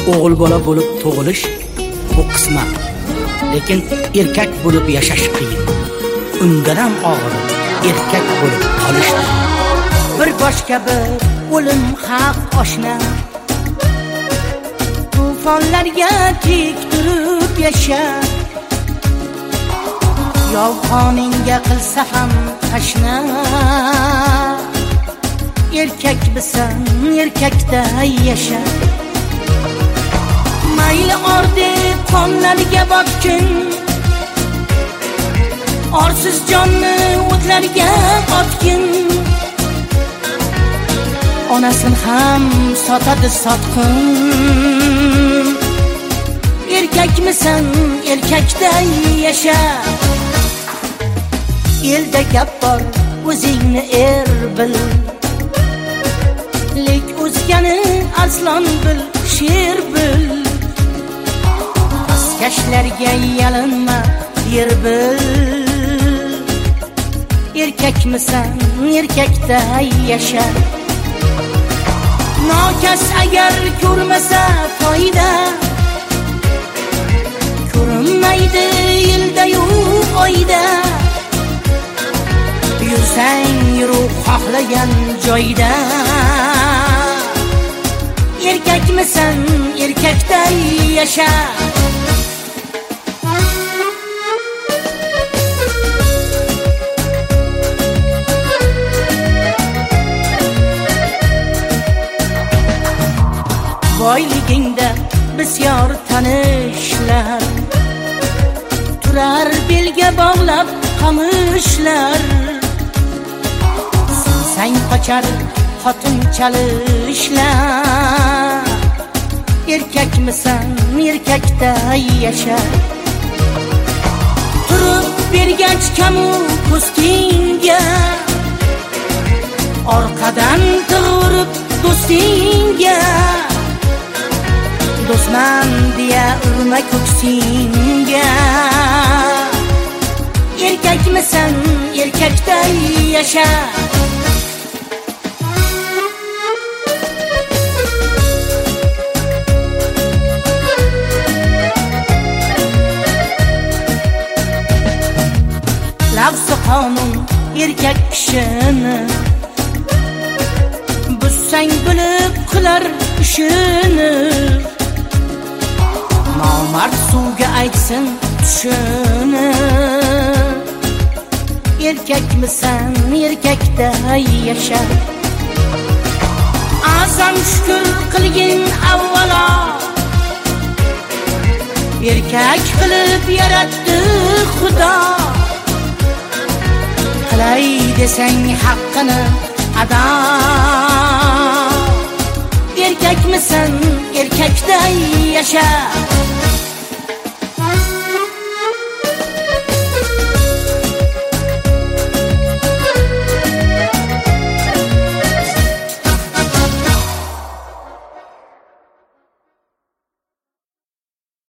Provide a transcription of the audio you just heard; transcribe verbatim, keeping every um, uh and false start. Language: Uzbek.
o'g'il bola bo'lib tug'ilish bu qismat, lekin erkak bo'lib yashash qiyin. Undan ham og'ir erkak bo'lib qolish. Bir boshqa bir o'lim haq oshna, tufonlarga tik turib yasha. Yolg'oningga qilsa ham tashna, erkak bisan erkakda yasha. Mayli or deb qonlarga botgin, orsiz jonni o'tlarga otgin. Onasin ham sotadi sotqin, erkakmisan erkakda yasha. Elda gap bor, o'zingni er bil, lek o'zgani arslon bil, sher bil. Paskashlarga yalinma, yer bil, erkakmisan erkakda yasha. Nokas agar ko'rmasa foyda, ko'rinmaydi yilda-yu oyda. Yursang yuru xohlagan joyda, erkakmisan erkakda yasha. Boyligingda bisyor tanishlar, turar belga bog'lab qamishlar. Sen qochar xotin chalishlar, erkakmisan erkakda yasha. Turib bergach kamu postingga, orqadan turib do'stingga. Do'stman deya urma ko'ksingga, erkakmisan erkakda yasha. Lafzi qonun erkak kishini, bussang bilib qilar ishini. Nomard suvga aytsin tushini, erkakmisan erkakda yasha. Azam shukr qilgin avvalo, erkak qilib yaratdi Xudo. Qilay desang haqqini ado, erkakmisan erkakda yasha.